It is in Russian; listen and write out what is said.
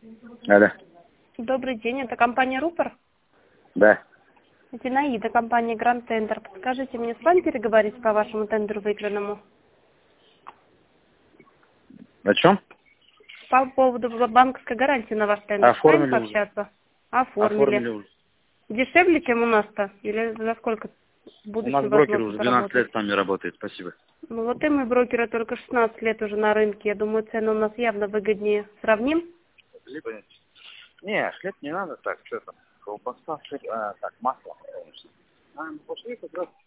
Алло. Добрый день, это компания «Рупор». Да. Это Наида, компания «Гранд Тендер». Подскажите, мне с вами переговорить по вашему тендеру выигранному? О чем? По поводу банковской гарантии на ваш тендер. С вами Оформили уже. пообщаться? Оформили Оформили. уже. Дешевле, чем у нас-то? Или за сколько в У нас будущем брокер возможно уже 12 заработать? лет с нами работает. Спасибо. Ну вот и мы брокеры только 16 лет уже на рынке. Я думаю, цены у нас явно выгоднее. Сравним? Либо нет. Не, хлеб не надо так. Что там? Колбаса, хлеб, так, масло. Пошли как раз.